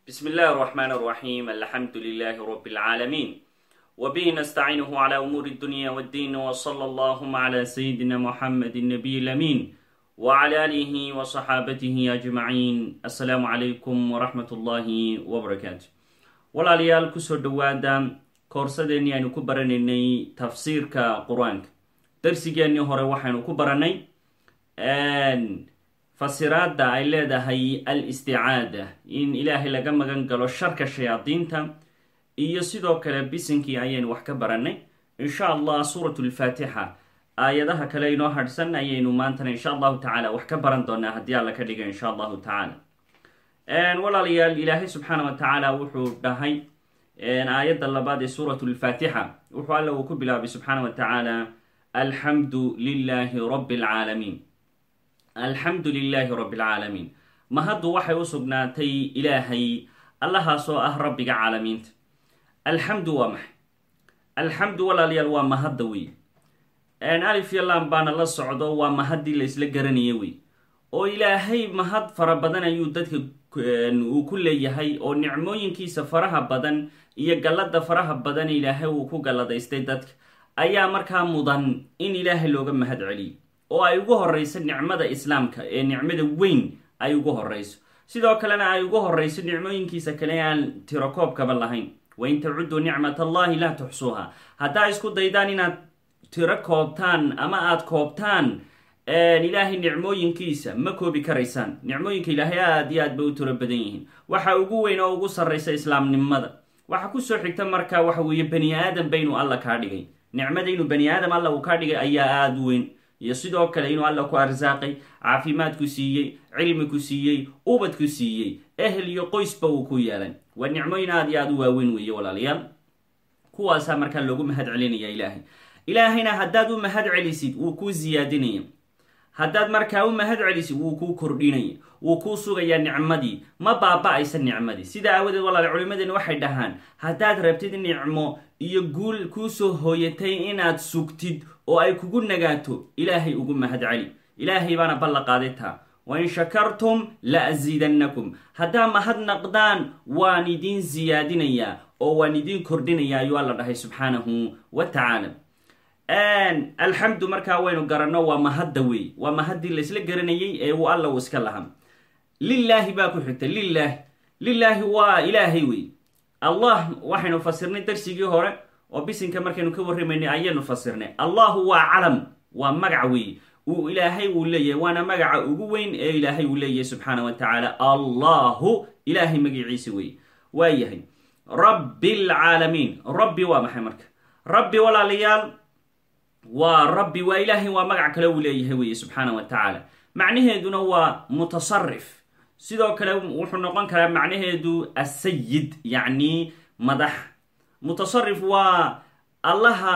بسم الله الرحمن الرحيم الحمد لله رب العالمين وبه نستعينه على أمور الدنيا والدين وصلى اللهم على سيدنا محمد النبي الأمين وعلى آله وصحابته أجمعين السلام عليكم ورحمة الله وبركاته walaalyaal kusoo dhawaada koorsadeenii aynu ku baranaynay tafsiirka qur-aanka darsigeenii hore waxaynu ku baranay fasiraada ay leedahay al-isticaada in ilaahay laga magan galo sharka shayaadiinta iyo sidoo kale bisinkii ayaynu wax ka baranay insha allah suuratu lfaatixa aayadaha kale inoo hadhsan ayaynu maantana insha allahu tacaala wax ka baran doonaa haddii alla ka dhiga insha allahu tacaala walaalayaal ilaahay subxaana wa tacaala wuxuu dhahay aayadda labaad ee suuratu lfaatixa wuxuu alla uu ku bilaabay subxaana wa tacaala alxamdu lilahi rabbi alcaalamiin alxamdu lilaahi rabbi alcaalamiin mahaddu waxay u sugnaatay ilaahay allahaasoo ah rabbiga caalamiinta alxamdu waa maxay alxamdu walaalayaal waa mahadda wey alif yalan baana la socdo waa mahaddii la isla garanaya wey oo ilaahay mahad fara badan ayuu dadka uu ku leeyahay oo nicmooyinkiisa faraha badan iyo gallada faraha badan ilaahay uu ku galladaystay dadka ayaa markaa mudan in ilaahay looga mahad celiyo oo ay ugu horeyso nicmada islaamka ee nicmada weyn ay ugu horeyso sidoo kalena ay ugu horeyso nicmooyinkiisa kale aan tirakoobkaba lahayn wain tacudduu nicmat allahi laa tuxsuuha haddaa isku daydaan inaad tiro koobtaan ama aada koobtaan ilaahay nicmooyinkiisa ma koobi karaysaan nicmooyinka ilaahay aada iyo aad bay u tiro badan yihiin waxa ugu weyn oo ugu sarreysa islaamnimada waxa kusoo xigta markaa waxa weeye bani aadam ba inuu alla kaa dhigay nicmada inuu bani aadam alla uu kaa dhigay ayaa aada u weyn iyo sidoo kale inuu alla ku arsaaqay caafimaad ku siiyey cilmi ku siiyey ubad ku siiyey ehel iyo qoysba uu ku yeelay waa nicmooyin aada iyo aada u waaweyn weeye walaalayaal kuwaasaa markaa loogu mahad celinaya ilaahayna haddaad u mahad celisid wuu kuu siyaadinaya haddaad markaa u mahad celisid wuu kuu kordhinaya wuu kuu sugayaa nicmadii ma baaba-aysa nicmadii sidaa aawadeed walaala culimadeena waxay dhahaan haddaad rabtid nicmo iyo guul kuusoo hooyatay inaad sugtid oo ay kugu nagaato ilaahay ugu mahad celi ilaahay baana balla qaaditaa wain shakartum la asiidannakum haddaa mahad naqdaan waan idiin siyaadinayaa oo waan idiin kordhinayaa ayuu alla dhahay subxaanahu wa tacaala alxamdu markaa waynu garanno waa mahadda wey waa mahaddii laysla garanayay ee uu alla uu iska lahaa lilaahi baa ku xigta lilaahi waa ilaahay wey allah waxaynu fasirnay darsigii hore oo bisinka markaynu ka warramaynay ayaynu fasirnay allahu waa calam waa magac wey uu ilaahay uu leeyahay waana magaca ugu weyn ee ilaahay uu leeyahay subxaana wa tacaala allahu ilaahay magaciisa wey waa yahay rabbi alcaalamiin rabbi waa maxay marka rabbi walaalayaal waa rabbi waa ilaahay waa magac kale uu leeyahay weye subxaana wa tacaala macnaheeduna waa mutasarif sidoo kale wuxuu noqon karaa macnaheedu asayid yacni madax mutasarif waa allaha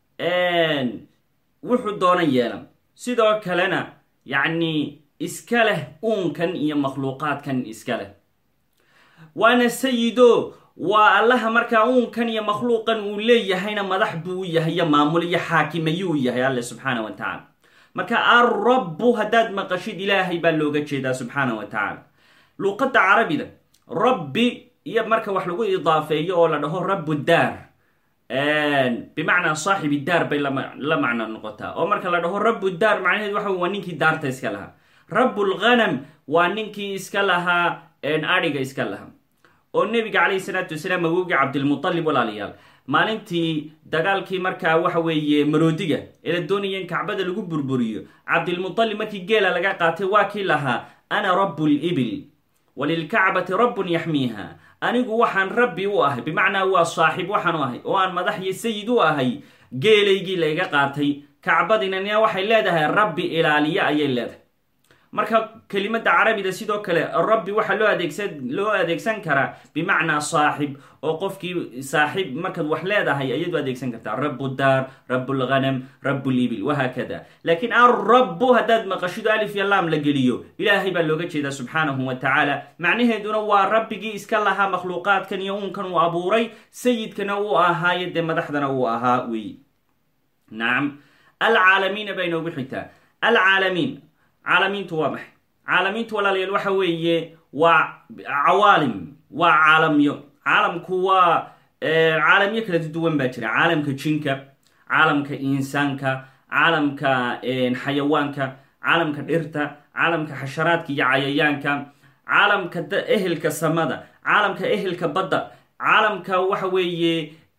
wuxuu doonan yeelan sidoo kalena yacni iska leh uunkan iyo makhluuqaadkan iska leh waana sayido waa allaha markaa uunkan iyo makhluuqan uu leeyahayna madax buu u yahay iyo maamul iyo xaakim ayuu yahay alle subxaana wa tacaala marka alrabbu haddaad maqashid ilaahay baa looga jeedaa subxaana wa tacaala luuqadda carabida rabbi iyo marka wax lagu idaafeeyo oo la dhaho rabu daar bimacnaa saaxibi daar bay la macno noqotaa oo marka la dhaho rabu daar macnaheedu waxa waa ninkii daarta iska lahaa rabulghanam waa ninkii iska lahaa adhiga iska lahaa oo nebiga calayhi salaatu wasalaam awowgii cabdilmutalib walaalayaal maalintii dagaalkii markaa waxa weeye maroodiga ee la doonaya in kacbada lagu burburiyo cabdilmutalib markii geela laga qaatay waa kii lahaa ana rabu libil walilkacbati rabbun yaxmiiha anigu waxaan rabbi u ahay bimacnaa waa saaxib waxaan u ahay oo aan madax iyo sayid u ahay geelaygii layga qaatay kacbadinana waxay leedahay rabbi ilaaliye ayay leedahay marka kelimada carabida sidoo kale rabbi waxaa loo adeegsan karaa bimacnaa saaxib oo qofkii saaxib markaad wax leedahay ayaad u adeegsan kartaa rabu daar rabulghanam rabulibil wahaakada laakiin alrabbu haddaad maqashido alif iyo laam la geliyo ilaahay baa looga jeedaa subxaanahu wa tacaala macnaheeduna waa rabbigii iska lahaa makhluuqaadkan iyo uunkan uu abuuray sayidkana uu ahaayo dee madaxdana uu ahaa wey nacam alcaalamiina baa inoogu xigtaa alcaalamiin caalamiintu waa maxay caalamiintu walaalayaal waxa weeye waa cawaalim waa caalamyo. caalamku waa caalamyo kala duwan baa jira. caalamka jinka, caalamka insaanka, caalamka xayawaanka, caalamka dhirta, caalamka xasharaadka iyo cayayaanka, caalamka ehelka samada, caalamka ehelka badda, caalamka waxa weeye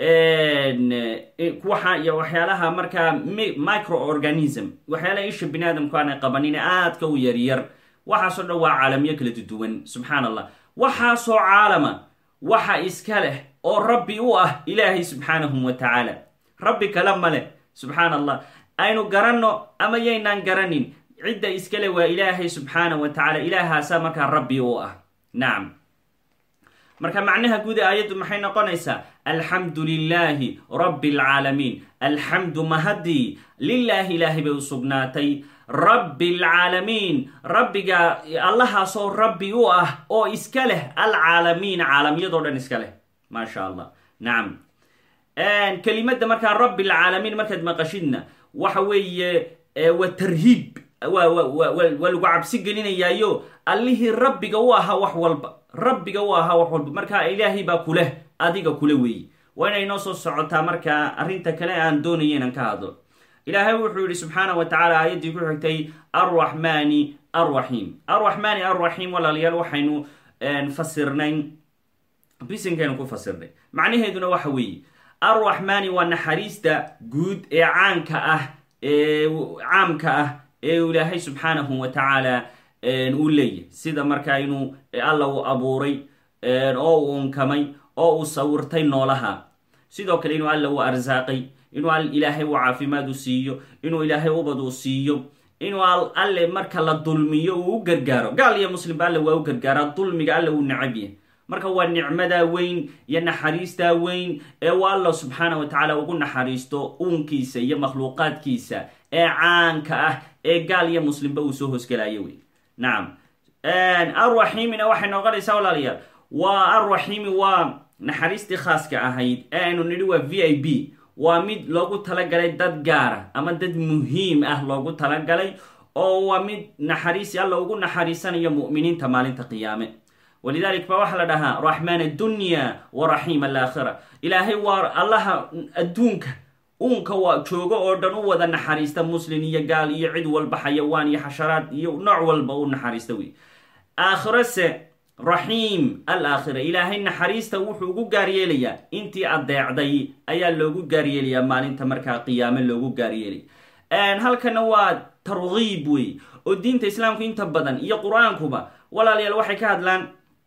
waxa iyo waxyaalaha markaa microorganism, waxyaalaha isha bini aadamku aanay qabanin aadka u yaryar. waxaasoo dhan waa caalamyo kala duwan. subxaan allah. waxaasoo caalama waxa iska leh oo rabbi u ah ilaahay subxaanahu wa tacaala. rabbi kale ma leh. subxaan allah. aynu garanno ama yaynaan garanin, cidda iskale waa ilaahay subxaanahu wa tacaala. ilaahaasaa markaa rabbi u ah. nacam. marka macnaha guud ee aayaddu maxay noqonaysaa? alxamdu lilaahi rabbi alcaalamiin. alxamdu mahadii lilaahi ilaahay bay u sugnaatay, rabbi alcaalamiin, rabbiga allahaasoo rabbi u ah oo iska leh alcaalamiin, caalamyadoo dhan iska leh. maa sha allah. nacam. kelimadda markaa rabbi alcaalamiin markaad maqashidna waxa weeye waa tarhiib, waa lagu cabsi gelinayaayo allihii rabbiga u ahaa wax walba, rabbiga u ahaa wax walba. markaa ilaahay baa kuleh, adiga kule weeye. waa inay noo soo socotaa markaa arrinta kale aan doonaya inaan ka hadlo. ilaahay wuxuu yidhi subxaana wa tacaala aayaddii ku xigtay arraxmaani arraxiim. arraxmaani arraxiim walaalayaal waxaynu fasirnay, bisinkaynu ku fasirnay. macnaheeduna waxa weeye arraxmaani waa naxariista guud ee caamka ah ee ilaahay subxaanahu wa tacaala uu leeyahay. sida markaa inuu alla uu abuuray oo uu unkamay oo uu sawirtay noolaha. sidoo kale inuu alla uu arsaaqay, inuu ilaahay uu caafimaad u siiyo, inuu ilaahay ubad uu siiyo, inuu alle marka la dulmiyo uu u gargaaro. gaal iyo muslimba alle waa u gargaaraa, dulmiga alle uu necab yahay. marka waa nicmadaa weyn iyo naxariistaa weyn ee uu alla subxaana wa tacaala ugu naxariisto uunkiisa iyo makhluuqaadkiisa ee caanka ah ee gaal iyo muslimba uu soo hoosgelayo wey. nacam. arraxiimina waxay noqonaysaa walaalayaal, waa arraxiimi waa naxariistii khaaska ahayd ee aynu nidhi waa VIP. waa mid loogu talagalay dad gaara ama dad muhiim ah loogu talagalay, oo waa mid naxariisi alla ugu naxariisanayo mu'miniinta maalinta qiyaame. walidalik ba waxaa la dhahaa raxmaan addunya wa raxiim alaakhira. ilaahay waa allaha adduunka uunka waa joogo oo dhan u wada naxariista, muslin iyo gaal iyo cid walba, xayawaan iyo xasharaad iyo nooc walba u naxariista wey. aakhirase raxiim alaakhira, ilaahay naxariista wuxuu ugu gaaryeelayaa intii adeecday ayaa loogu gaaryeelayaa maalinta markaa qiyaame loogu gaaryeelaya. halkana waa targhiib wey, oo diinta islaamku inta badan iyo qur-aankuba walaalayaal waxay ka hadlaan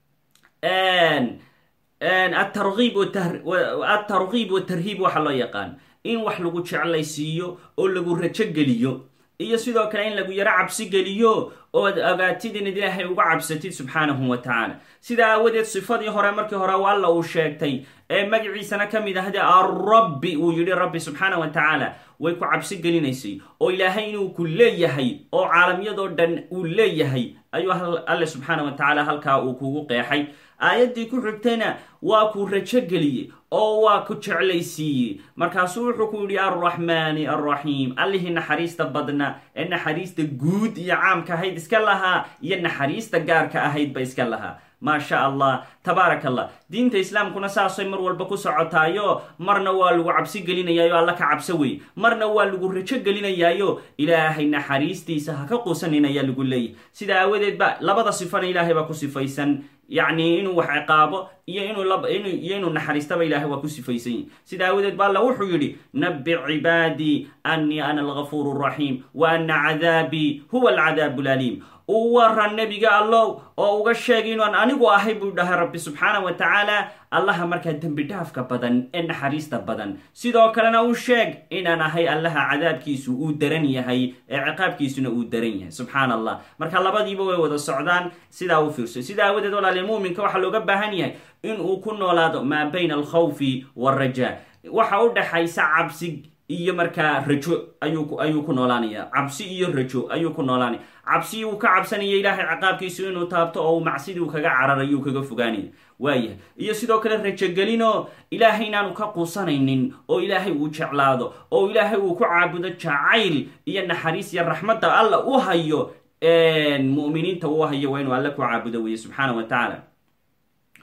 atarghiib watarhiib waxa loo yaqaan in wax lagu jeclaysiiyo oo lagu rajo geliyo, iyo sidoo kale in lagu yaro cabsi geliyo ood ogaatid inaad ilaahay uga cabsatid subxaanahu wa tacaala. sidaa aawadeed sifadii hore markii hore alla uu sheegtay ee magaciisana ka mid ahde arrabbi uu yidhi rabbi subxaana wa tacaala way ku cabsi gelinaysay, oo ilaahay inuu ku leeyahay oo caalamyadoo dhan uu leeyahay ayuu alle subxaana wa tacaala halkaa uu kugu qeexay. aayaddii ku xigtayna waa ku rajo geliyey oo waa ku jeclaysiiyey. markaasuu wuxuu ku yidhi arraxmaani arraxiim, allihii naxariista badna ee naxariista guud iyo caamka ahayd iska lahaa iyo naxariista gaarka ahaydba iska lahaa. maa sha allah, tabaaraka allah. diinta islaamkuna saasay mar walba ku socotaayo, marna waa lagu cabsi gelinayaayo alla ka cabso wey, marna waa lagu rajo gelinayaayo ilaahay naxariistiisa ha ka quusanin ayaa lagu leeyahy. sidaa aawadeed ba labada sifana ilaahay baa ku sifaysan, yacni inuu wax ciqaabo iyo inuu naxariistaba ilaahay waa ku sifaysan yihi. sidaa aawadeed ba alla wuxuu yidhi nabic cibaadii annii ana algafuuru raxiim wa ana cadaabii huwa alcadaabu laliim. u waran nebiga allow oo uga sheegay inaan anigu ahay buu dhahay rabbi subxaana wa tacaala allaha markaa dembi dhaafka badan ee naxariista badan. sidoo kalena u sheeg inaan ahay allaha cadaabkiisu uu daran yahay ee ciqaabkiisuna uu daran yahay. subxaan allah. marka labadiiba way wada socdaan. sidaa u fiirso. sidaa awadeed walaaliya muminka waxaa looga baahan yahay inuu ku noolaado maa bayna alkhawfi waalrajaa, waxa u dhaxaysa cabsi iyo markaa rajo ayuu ku noolaanaya. cabsi iyo rajo ayuu ku noolaanaya. cabsi uu ka cabsanaya ilaahay ciqaabkiisu inuu taabto oo macsidii uu kaga cararayo kaga fogaanaya waayahay. iyo sidoo kale rajogelinoo ilaahay inaanu ka quusanaynin oo ilaahay uu jeclaado oo ilaahay uu ku caabudo jacayl iyo naxariis iyo raxmadda alla u hayo mu'miniinta uu hayo waa inuu alle ku caabudo weeye subxaana wa tacaala.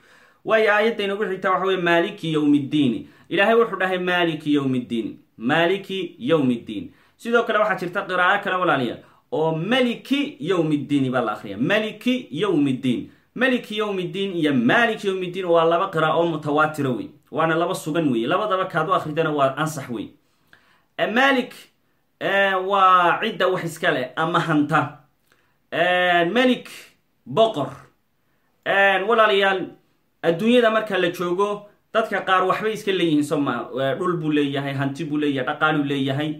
waayo aayadda inagu xigtaa waxa weye maaliki yowmiddiini ilaahay wuxuu dhahay maaliki yowmiddiin maaliki yowmiddiin sidoo kale waxaa jirta qiraa'o kale walaaliya oo maliki yowmiddiini baa la akhriya maliki yowmiddiin maliki yowmiddiin iyo maaliki yowmiddiin waa laba qiraa'o oo mutawaatira wey waana laba sugan wey labadaba kaad u akhridana waa ansax wey malik waa cidda wax iska leh ama hanta malik boqor walaalayaal adduunyada marka la joogo dadka qaar waxbay iska leeyihiin sooma dhul buu leeyahay hanti buu leeyahay dhaqaaluu leeyahay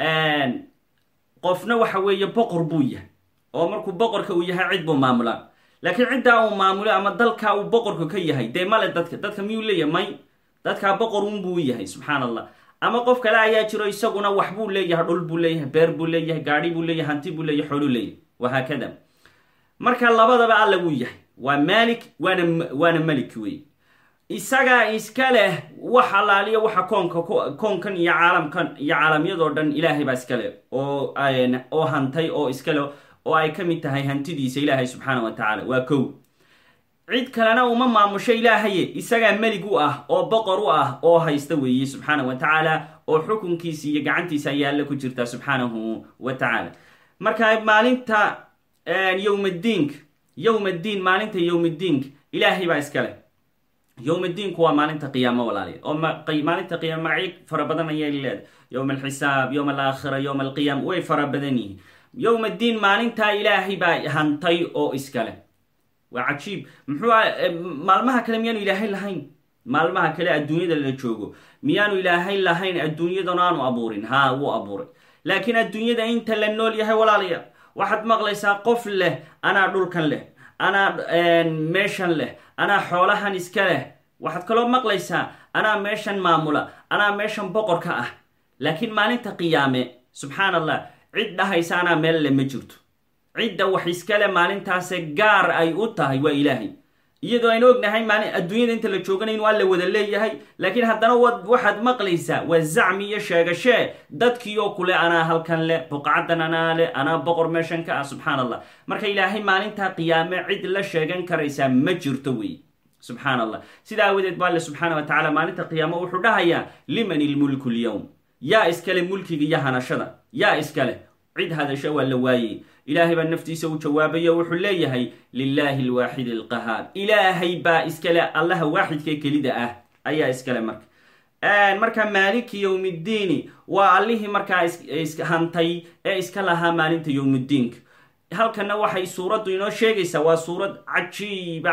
qofna waxa weeye boqor buu yahay oo markuu boqorka uu yahay cid buu maamulaa laakiin ciddaa uu maamulo ama dalka uu boqorka ka yahay dee male dadka miyuu leeyahay may dadkaa boqor unbuu yahay subxaan allah ama qof kale ayaa jiro isaguna wax buu leeyahay dhul buu leeyahay beer buu leeyahay gaadhi buu leeyahay hanti buu leeyahay xooluu leeyahay wahaakada marka labadaba alla wuu yahay waa maalik waana malik wey isagaa iska leh wax allaaliya waxa koonkan iyo caalamkan iyo caalamyadoo dhan ilaahay baa iska leh oo hantay oo iska leh oo ay ka mid tahay hantidiisa ilaahay subxaana wa tacaala waa kow cid kalena uma maamusho ilaahaye isagaa melig u ah oo boqor u ah oo haysta weeye subxaana wa tacaala oo xukunkiisa iyo gacantiisa ayaa alla ku jirtaa subxaanahu wa tacaala marka maalinta yowmaddiin maalinta yowmaddiinka ilaahay baa iska leh yowmaddiinku waa maalinta qiyaamo walaaliya oo maalinta qiyaamo magacyo fara badan ayay leedahay yowma alxisaab yowma alaakhira yowma alqiyaama way fara badan yihiin yowmaddiin maalintaa ilaahay baa hantay oo iska leh waa cajiib muxuu maalmaha kale miyaanu ilaahay lahayn maalmaha kale adduunyada la joogo miyaanu ilaahay lahayn adduunyadan aanu abuurin haa wuu abuuray laakiin adduunyada inta la nool yahay walaalayaal waxaad maqlaysaa qof leh anaa dhulkan leh anaa meeshan leh anaa xoolahan iska leh waxaad kaloo maqlaysaa anaa meeshan maamula anaa meeshan boqorka ah laakiin maalinta qiyaame subxaan allah cid dhahaysa anaa meel le ma jirto cidda wax iska leh maalintaase gaar ay u tahay waa ilaahay iyadoo aynu ognahay adduunyada inta la joogana inuu alla wada leeyahay laakiin haddana waxaad maqlaysaa waa zacmi iyo sheegashee dadkiioo kule anaa halkan leh buqcadan anaa leh anaa boqor meeshan ka ah subxaan allah marka ilaahay maalintaa qiyaame cid la sheegan karaysaa ma jirto wey subxaan allah sidaa awadeed ba alle subxaana wa tacaala maalinta qiyaame wuxuu dhahayaa liman ilmulku lyowm yaa iskale mulkiga iyo hanashada yaa iskale cid hadasho waa la waayey ilaahay baa naftiisa u jawaabayo wuxuu leeyahay lilaahi alwaaxid alqahaar ilaahay baa iskale allaha waaxidka kelida ah ayaa iskale marka maaliki yowmiddiini waa allihii markaa hantay ee iska lahaa maalinta yowmiddiinka halkana waxay suuraddu inoo sheegaysaa waa suurad cajiiba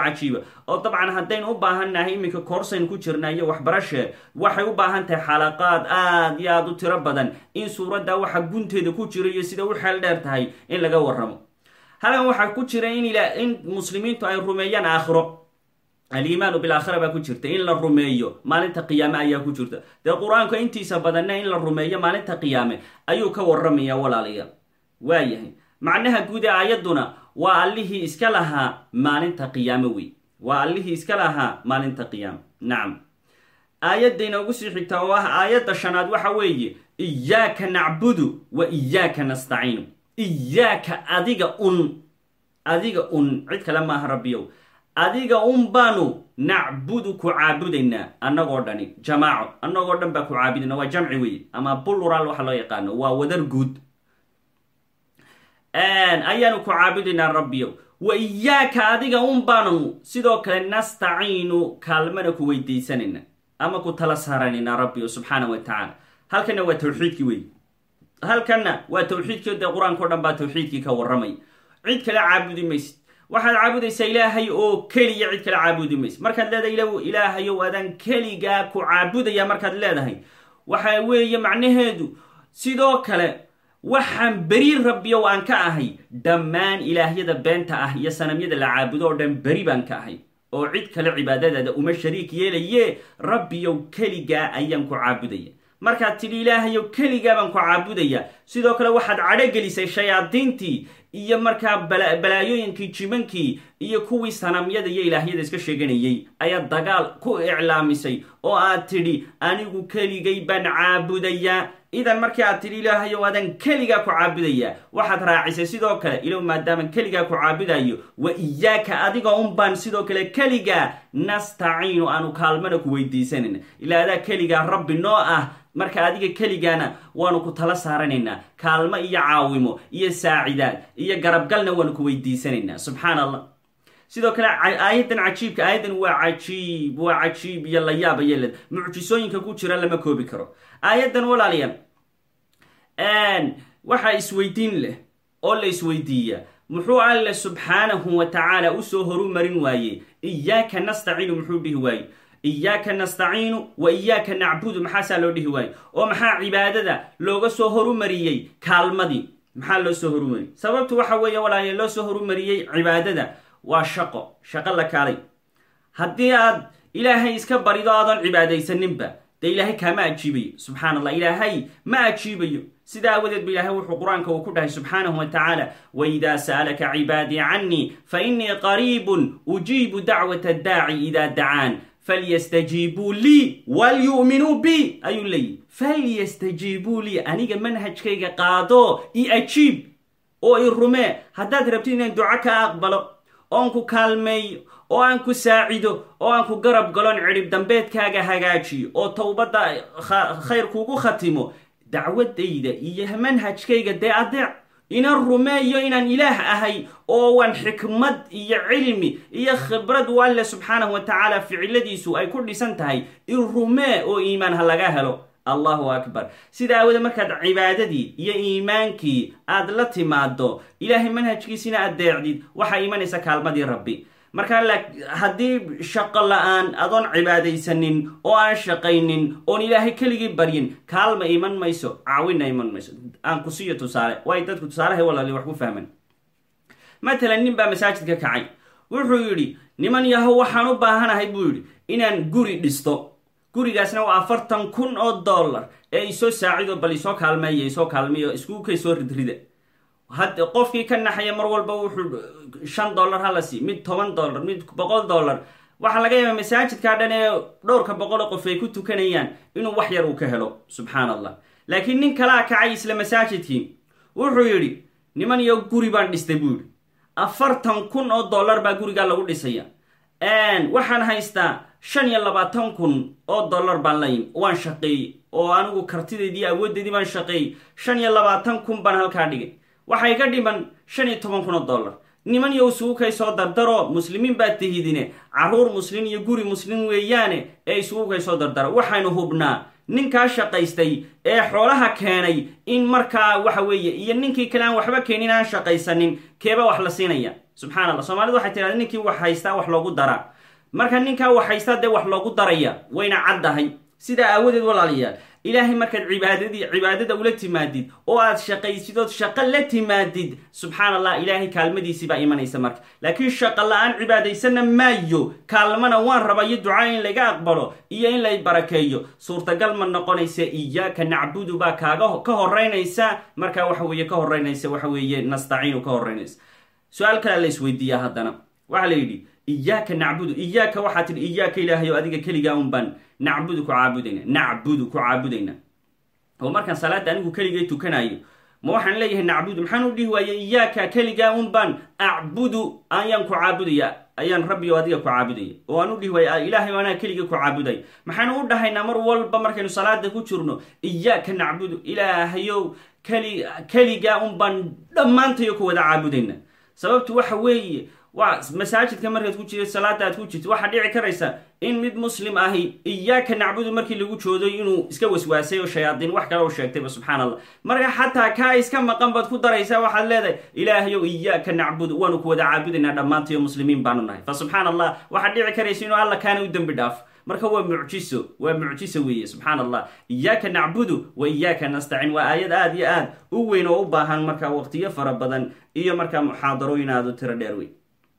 oo dabcan haddaynu u baahannahay iminka koorsaynu ku jirna iyo waxbarashe waxay u baahan tahay xalaqaad aad iyo aad u tiro badan in suuradda waxa gunteeda ku jira iyo sida u xeel dheer tahay in laga warramo halkan waxaa ku jira in muslimiintu ay rumeeyaan aakhiro aliimaanu bilaakhira baa ku jirta in la rumeeyo maalinta qiyaame ayaa ku jirta dee qur-aanka intiisa badanna in la rumeeyo maalinta qiyaame ayuu ka warramaya walaalayaal waayahay macnaha guud ee aayadduna waa allihii iska lahaa maalinta qiyaame wey waa allihii iska lahaa maalinta qiyaame nacam aayadda inoogu sii xigta oo ah aayadda shanaad waxa weeye iyaaka nacbudu wa iyaaka nastaciinu iyaaka adiga un cid kale maaha rabbiyow adiga un baanu nacbudu ku caabudaynaa annagoo dhani jamaaco annagoo dhan baa ku caabudayna waa jamci weye ama plural waxa loo yaqaano waa wadar guud ayaanu ku caabudaynaa rabbiyow wa iyaaka adiga un baanu sidoo kale nastaciinu kaalmana ku weydiisanayna ama ku tala saaranaynaa rabbiyo subxaana wa tacaala halkana waa tawxiidkii wey halkana waa tawxiidkii dee qur-aanka o dhan baa tawxiidkii ka warramay cid kale caabudi maysid waxaad caabudaysaa ilaahay oo keliya cid kale caabudi maysid markaad leedahay ilaahayow adaan keligaa ku caabudaya markaad leedahay waxa weeye macnaheedu sidoo kale waxaan beri rabbiyow aan ka ahay dhammaan ilaahyada beenta ah iyo sanamyada la caabudo oo dhan beri baan ka ahay oo cid kale cibaadadaada uma shariik yeelaye rabbiyow keligaa ayaan ku caabudaya markaad tidhi ilaahayow keligaa baan ku caabudaya sidoo kale waxaad cadhogelisay shayaadiintii iyo markaa balaayooyinkii jimankii iyo kuwii sanamyada iyo ilaahyada iska sheeganayay ayaa dagaal ku iclaamisay oo aad tidhi anigu keligay baan caabudayaa idan markii aad tidhi ilaahayow adan keligaa ku caabudaya waxaad raacisay sidoo kale ilow maadaaman keligaa ku caabudayo wa iyaaka adiga unbaan sidoo kale keligaa nastaciinu aanu kaalmana ku weydiisanayna ilaa adaa keligaa rabbi noo ah marka adiga keligaana waanu ku tala saaranaynaa kaalmo iyo caawimo iyo saacidaad iyo garabgalna waanu ku weydiisanaynaa subxaan allah sidoo kale aayadan cajiibka aayadan waa cajiib iyo la yaab ayay leed mucjisooyinka ku jira lama koobi karo aayadan walaalayaal waxaa isweydiin leh oo la isweydiiya muxuu alle subxaanahu wa tacaala usoo horumarin waaye iyaaka nastaciinu muxuu dhihi waaye iyaaka nastaciinu wa iyaaka nacbudu maxaasaa loo dhihi waaye oo maxaa cibaadada looga soo horumariyey kaalmadii maxaa loo soo horumariyey sababtu waxa weeye walaalayaal loo soo horumariyey cibaadada waa shaqo la kaalay haddii aad ilaahay iska barido aadan cibaadaysaninba dee ilaahay kaama ajiibayo subxaan allah ilaahay ma ajiibayo sidaa awadeed ba ilaahay wuxuu qur-aanka uu ku dhahay subxaanahu wa tacaala waidaa sa'alaka cibaadii cannii fa innii qariibun ujiibu dacwata addaaci idaa dacaan falyastajiibuu lii walyu'minuu bi ayuu leeyihi falyastajiibuu lii aniga manhajkayga qaado i ajiib oo i rumee haddaad rabtid inaan duco ka aqbalo oon ku kaalmeeyo oo aan ku saacido oo aan ku garab galon cidhib dambeedkaaga hagaajiyo oo towbadda khayr kuugu khatimo dacwadayda iyo manhajkayga dee adeec ina rumeeyo inaan ilaah ahay oo waan xikmad iyo cilmi iyo khibrad u alle subxaanahu wa tacaala ficiladiisu ay ku dhisan tahay in rumee oo iimaan ha laga helo allahu akbar sidaa aawade markaad cibaadadii iyo iimaankii aad la timaado ilaahay manhajkiisina adeecdid waxaa imanaysa kaalmadii rabbi markaa haddii shaqo la-aan adoon cibaadaysanin oo aan shaqaynin oon ilaahay keligii baryin kaalma iman mayso caawina iman mayso aan ku siiyo tusaale waayo dadku tusaalahay walaali wax ku fahman matalan nin baa masaajidka kacay wuxuu yidhi niman yahow waxaan u baahanahay buu yidhi inaan guri dhisto gurigaasna waa $40,000 ee isoo saacido bal isoo kaalmeeyo iskuukay soo ridrida qofkii ka naxaya mar walba wuxuu $5 hala sii mid $10 mid $100 waxaa laga yaabaa masaajidkaa dhan ee dhowrka boqol qof ay ku tukanayaan inuu wax yar uu ka helo subxaan allah laakiin nin kalaa kacay isla masaajidkii wuxuu yidhi niman iyo guri baan dhistay buu yidhi $40,000 baa gurigaa lagu dhisaya waxaan haystaa $25,000 baan layin waan shaqeeyey oo anigu kartidaydii awooddeydii baan shaqeeyey $25,000 baan halkaa dhigay waxay ka dhiman $15,000 niman yow isugu kay soo dardaro muslimiin baa tihidine caruur muslim iyo guri muslim weeyaane ee isugu kay soo dardaro waxaynu hubnaa ninkaa shaqaystay ee xoolaha keenay in markaa waxa weeye iyo ninkii kale aan waxba keenin aan shaqaysanin keeba wax la siinaya subxaan allah soomaalidu waxay tidhahda ninkii wax haystaa wax loogu daraa marka ninkaa wax haystaa dee wax loogu daraya wayna caddahay sidaa aawadeed walaalayaal ilaahay markaad cibaadada ula timaadid oo aad shaqaysidood shaqo la timaadid subxaan allah ilaahay kaalmadiisii baa imanaysa marka laakiin shaqo la-aan cibaadaysana maayo kaalmana waan raba iyo ducaa in laga aqbalo iyo in lay barakeeyo suurtagal ma noqonaysa iyaaka nacbudu baa ka horeynaysa markaa ka horeynaysa waxa weeye nastaciinu ka horeynaysa su-aal kale la isweydiiyaa haddana waxaa la yidhi iyaaka nacbudu iyaaka waxaa tidhi iyaaka ilaahayo adiga keligaa un baan nacbudu ku caabudayna oo markaan salaada anigu keligay tukanayo ma waxaan leeyahay nacbudu maxaan u dhihi waaye iyaaka keligaa un baan acbudu ayaan ku caabudaya ayaan rabbi oo adiga ku caabudaya oo aan u dhihi waaya ilaahay anaa keliga ku caabudaya maxaan u dhahaynaa mar walba markaynu salaada ku jirno iyaaka nacbudu ilaahayow keligaa un baan dhammaantayo ku wada caabudayna sababtu waxa weeye waa masaajidka markaad ku jirto salaada aad ku jirto waxaa dhici karaysa in mid muslim ahi iyaaka nacbudu markii lagu jooday inuu iska waswaasay oo shayaadiin wax kale u sheegtayba subxaan allah marka xataa kaa iska maqan baad ku daraysaa waxaad leedahay ilaahayow iyaaka nacbudu waanu ku wada caabudaynaa dhammaantayo muslimiin baanu nahay fa subxaan allah waxaad dhici karaysa inuu alla kaana u dembi dhaafo marka waa mucjiso weeye subxaan allah iyaaka nacbudu wa iyaaka nastaciin waa aayad aad iyo aad u weyn oo u baahan markaa waqtiyo fara badan iyo markaa muxaadarooyin aad u tiro dheer wey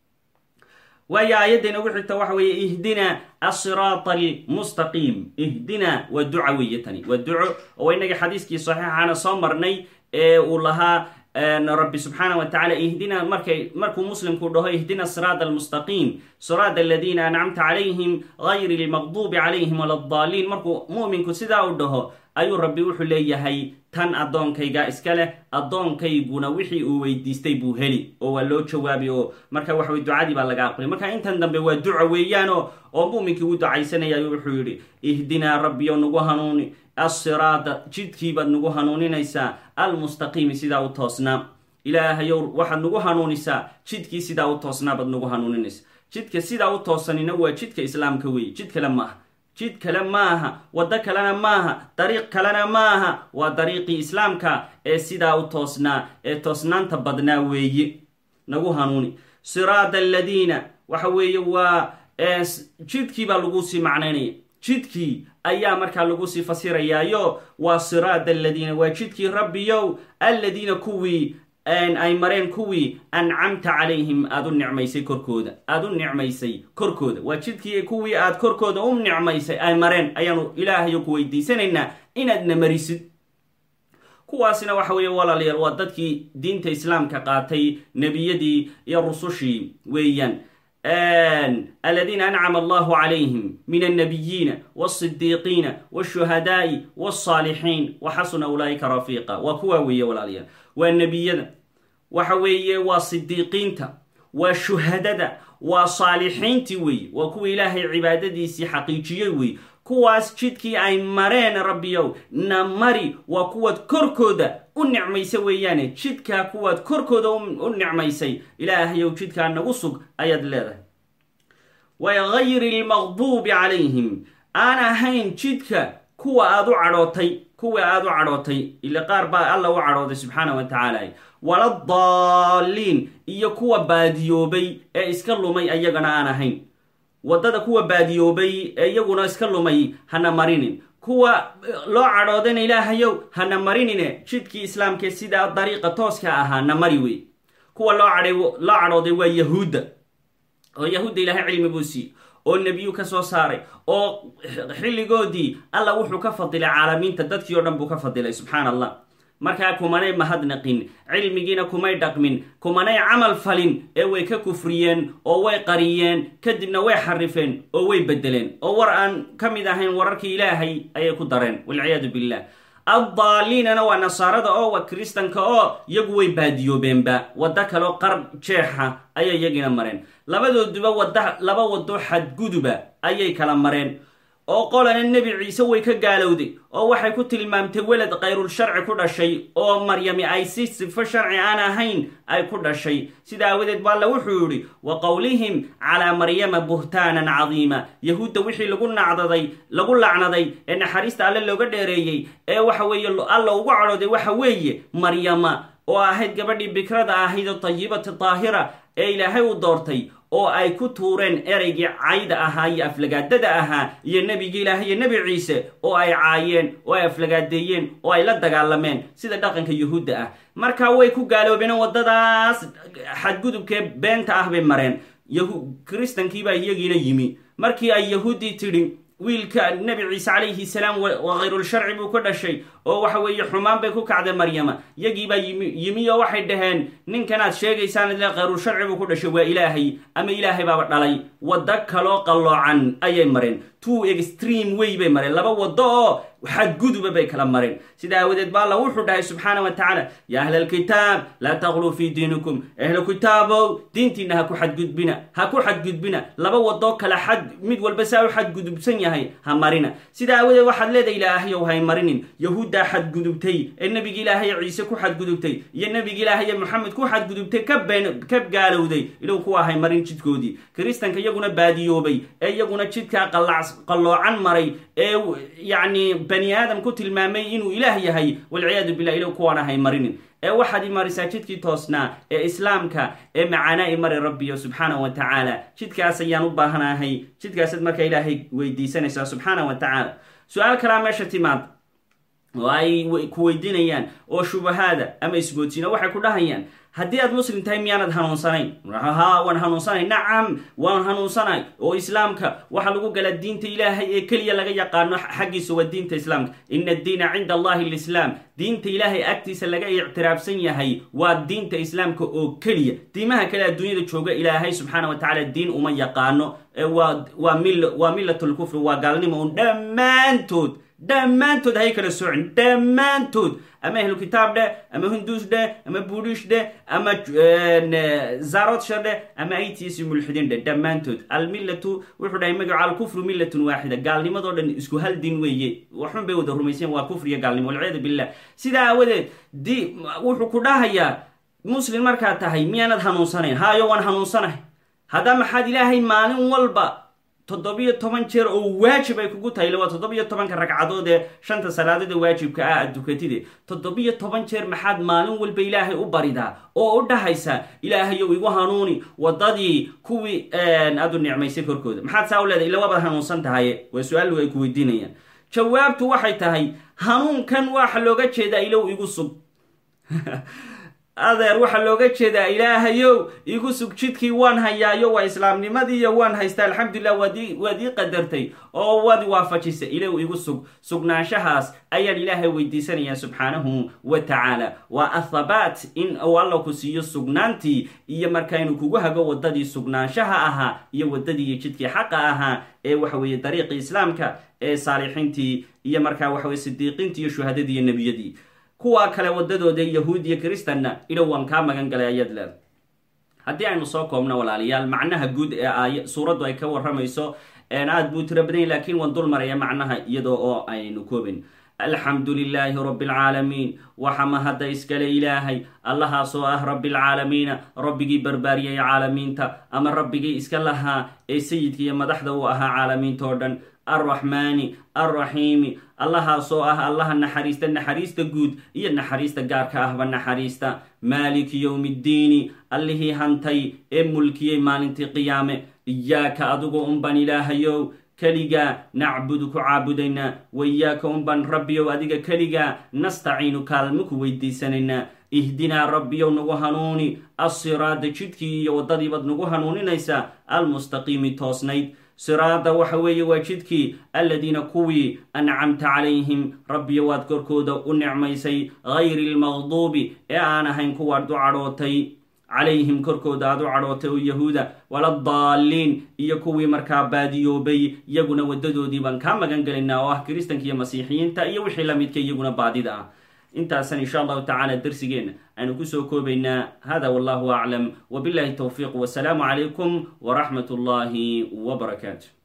waayo aayadda inagu xigta waxa weeye ihdina asiraata almustaqiim ihdina waa duca weeye tani waa duco oo inagii xadiiskii saxiixaana soo marnay ee uu lahaa rabbi subxaana wa tacala ihdina markuu muslimku dhaho ihdina siraada almustaqiim siraada aladiina ancamta calayhim gayri lmaqduubi calayhim wala addaaliin markuu mu'minku sidaa u dhaho ayuu rabbi wuxuu leeyahay tan addoonkayga iska leh, addoonkayguna wixii uu weydiistay buu heli oo waa loo jawaabi oo marka waxa weye ducadii baa laga aqbalay. marka intan dambe waa duca weeyaan oo mu'minkii uu ducaysanaya ayuu wuxuu yidhi ihdinaa rabbiyo nagu hanuuni assiraada jidkii baad nagu hanuuninaysaa almustaqiimi sidaa u toosnaa. ilaahayow waxaad nagu hanuunisaa jidkii sidaa u toosnaa baad nagu hanuuninaysaa. jidka sidaa u toosanina waa jidka islaamka weeye, jid kale maaha, jid kale maaha, waddo kalena maaha, dariiq kalena maaha, waa dariiqii islaamka ee sidaa u toosnaa ee toosnaanta badnaa weeye, nagu hanuuni. siraada aladiina waxa weeye waa jidkii baa lagu sii macnaynaya, jidkii ayaa markaa lagu sii fasirayaayo waa siraada aladiina waa jidkii rabbiyow aladiina kuwii ay mareen kuwii ancamta calayhim aad u nicmaysay korkooda waa jidkii kuwii aad korkooda u nicmaysay ay mareen ayaanu ilaahayo ku weydiisanaynaa inaadna marisid. kuwaasina waxa weeye walaalayaal waa dadkii diinta islaamka qaatay, nebiyadii iyo rusushii weeyaan. الذين أنعم الله عليهم من النبيين والصديقين والشهداء والصالحين وحسن أولئك رفيقا. وكواوية والعليا والنبيين وحوية والصديقين والشهداء والصالحين تيوي وكو إلهي عبادتي سي حقيقية وي kuwaas jidkii ay mareen rabbiyow na mari waa kuwaad korkooda u nicmaysay weeyaane jidkaa kuwaad korkooda u nicmaysay ilaahayow jidkaa nagu sug ayaad leedahay. wagayri lmaqduubi calayhim aan ahayn jidka kuwa aad u cadhootay ila qaar baa alla u cadhooday subxaana wa tacaala, wala daaliin iyo kuwa baadiyoobay ee iska lumay ayagana aan ahayn. waddada kuwa baadiyoobay ee iyaguna iska lumay hana marinin, kuwa loo cadhoodayna ilaahayow hana marinine jidkii islaamkee sidaa dariiqa tooska ahaa na mari wey. kuwa loo cadhooday waa yahuudda, oo yahuudda ilaahay cilmi buu siiyey oo nebiyu ka soo saaray oo xilligoodii alla wuxuu ka fadilay caalamiinta, dadkii oo dhan buu ka fadilay subxaana allah. markaa kumanay mahadnaqin, cilmigiina kumay dhaqmin, kumanay camal falin ee way ka kufriyeen oo way qariyeen, kadibna way xarifeen oo way bedeleen oo war aan ka mid ahayn wararkii ilaahay ayay ku dareen walciyaadu billah. addaaliinana waa nasaarada oo waa kiristanka oo iyagu way baadiyoobeenba, waddo kaleo qar jeexa ayay iyagina mareen. labadooduba laba waddo xadguduba ayay kala mareen oo qolana nebi ciise way ka gaalowday oo waxay ku tilmaamtay welad kayrul sharci ku dhashay oo maryami ay si sifo sharci aan ahayn ay ku dhashay. sidaa awadeed ba alla wuxuu yidhi wa qowlihim calaa maryama buhtaanan cadiima. yahuudda wixii lagu lacnaday ee naxariista alle looga dheereeyey ee waxa weeye alla ugu cadhooday waxa weeye maryama oo ahayd gabadhii bikrada ahayd oo tayibati daahira ee ilaahay u doortay, oo ay ku tuureen ereygii cayda ahaa iyo aflagaadada ahaa iyo nebigii ilaahay iyo nebi ciise oo ay caayeen oo ay aflagaadeeyeen oo ay la dagaalameen sida dhaqanka yuhuudda ah. markaa way ku gaaloobeen waddadaas xadgudubkee beenta ah bay mareen. kiristankiibaa iyagiina yimi markii ay yahuuddii tidhi wiilka nebi ciise calayhi salaam waa kayrulsharci buu ka dhashay oo waxa weeye xumaan bay ku kacday maryama, iyagiibaa yimi oo waxay dhaheen ninkanaad sheegaysaan ile kayrulsharci buu ku dhashay waa ilaahay ama ilaahay baaba dhalay. waddo kaloo qalloocan ayay mareen, two extreme way bay mareen, laba waddo oo xadguduba bay kala mareen. sidaa awadeed ba alla wuxuu dhahay subxaana wa tacaala ya ahla alkitaab laa taqluu fii diinikum, ahlu kitaabow diintiina ha ku xadgudbina. laba wadoo kale mid walba saa u xadgudubsan yahay ha marina. sidaa awadeed waxaad leedahay ilaahayow hay marinin. yahuuddaa xadgudubtay ee nebigi ilaahay ciise ku xadgudubtay iyo nebigi ilaahay maxamed ku xadgudubtay ka gaalowday, ilow kuwa hay marin jidkoodii. kiristanka iyaguna baadiyoobay ee iyaguna jidkaa qalloocan maray ee yacni bani aadam ku tilmaamay inuu ilaah yahay walciyaadu billah, ilow kuwaana hay marinin ee waxaad i marisaa jidkii toosnaa ee islaamka ee macaanaa i mari rabbiyo subxaana wa tacaala. jidkaas ayaan u baahanahay, jidkaasaad markaa ilaahay weydiisanaysaa subxaana wa tacaala. su-aal kalaa meesha timaad oo ay ku weydiinayaan oo shubahaada ama isgoodsiina waxay ku dhahayaan haddii aad muslim tahay miyaanad hanuunsanayn? haa waan hanuunsanay. nacam waan hanuunsanay oo islaamka waxaa lagu galaa diinta ilaahay ee keliya laga yaqaano xaggiisa waa diinta islaamka. ina addiina cinda allahi alislaam, diinta ilaahay agtiisa laga ictiraafsan yahay waa diinta islaamka oo keliya. diimaha kale adduunyada jooga ilaahay subxaana wa tacaala diin uma yaqaano, waa millatulkufri, waa gaalnimo un dhammaantood dhammaantood hay kala soocin dhammaantood ama ahlu kitaab dheh ama hinduus dheh ama buudhish dheh ama zarodsha dheh ama atheist mulxidiin dheh dhammaantood almillatu wuxuu dhahay magaca alkufru millatun waaxida gaalnimadoo dhan isku hal din weeye waxun bay wada rumayseen waa kufriya gaalnimo walciyaadu billah sidaa aawadeed wuxuu ku dhahayaa muslim markaad tahay miyaanad hanuunsanayn hayo waan hanuunsanahay haddaa maxaad ilaahay maalin walba 17 jeer oo waajib ay kugu tahay waa 17 ragcadood ee 5 salaadada waajibka ah adukatide 17 jeer maxaad maalin walba ilaahay u baridaa oo u dhahaysa ilaahayow igu hanuuni wadadii kuwii aad u nicmaysay korkooda maxaad saa u leedahay ila waad hanuunsan tahay waa su'aal ay ku weydiinayaan jawaabtu waxay tahay hanuunkan waxa looga jeedaa ilow igu sug adeer waxa looga jeedaa ilaahayow igu sug jidkii waan hayaayo waa islaamnimadii waan haystaa alxamdulillah waadii qadartay oo waad waafajisay ilow igu sug sugnaanshahaas ayaan ilaahay weydiisanayaa subxaanahu wa tacaala waa athabaat in uu alla ku siiyo sugnaantii iyo markaa inuu kugu hago wadadii sugnaanshaha ahaa iyo wadadii iyo jidkii xaqa ahaa ee waxa weeye dariiqii islaamka ee saalixiintii iyo markaa waxa weye sidiiqiintii iyo shuhadadii iyo nebiyadii kuwa kale wadadooda yahuud iyo kristanna ilow waan kaa magan galay ayaad leed haddii aynu soo koobno walaalayaal macnaha guud ee suuraddu ay ka warramayso aad buu tiro badan yahay laakiin waan dul maraya macnaha iyadoo oo aynu koobin alxamdu lilaahi rabbi alcaalamiin waxa mahadda iskale ilaahay allahaasoo ah rabbialcaalamiina rabbigii barbaariyay caalamiinta ama rabbigii iska lahaa ee sayidka iyo madaxda uu ahaa caalamiinta oo dhan arraxmaani arraxiimi allahaasoo ah allaha naxariista guud iyo naxariista gaarka ahba naxariista maaliki yowmiddiini allihii hantay ee mulkiyey maalintii qiyaame iyaaka adigu unban ilaahayow keligaa nacbudu ku caabudaynaa waiyaaka unban rabbiyow adiga keligaa nastaciinu kaalmo ku weydiisanaynaa ihdinaa rabbiyow nagu hanuuni assiraada jidkii iyo waddadiibaad nagu hanuuninaysaa almustaqiimi toosnayd siraada waxa weeye waa jidkii aladiina kuwii ancamta calayhim rabbiyo waad korkooda u nicmaysay hayri lmaqduubi ee aan ahayn kuwaad u cadhootay calayhim korkooda aad u cadhootay oo yahuuda waladaalliin iyo kuwii markaa baadiyoobay iyaguna wadadoodii baan kaa magan gelaynaa oo ah kiristanka iyo masiixiyiinta iyo wixii la midka iyaguna baadida ah intaasan insha allahu tacaala darsigeenna aynu kusoo koobaynaa hada wallahu aclam wabillahi towfiiq wasalaamu calaykum waraxmat ullaahi wbarakaatu